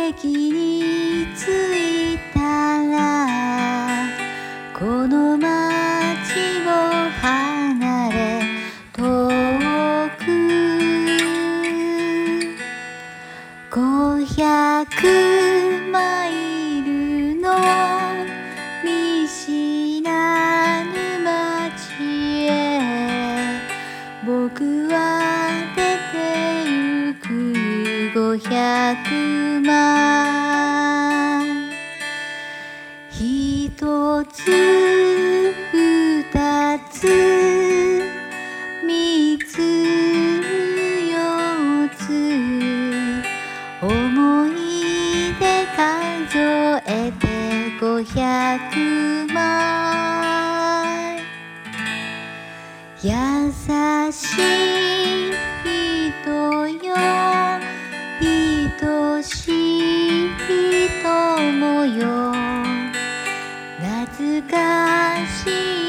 駅に着いたらこの街を離れ遠く500マイルの見知らぬ街へ僕は出てゆく500マイル一つ二つ三つ四つ思い出数えて500マイル優しい人よ愛しい友よ懐かしい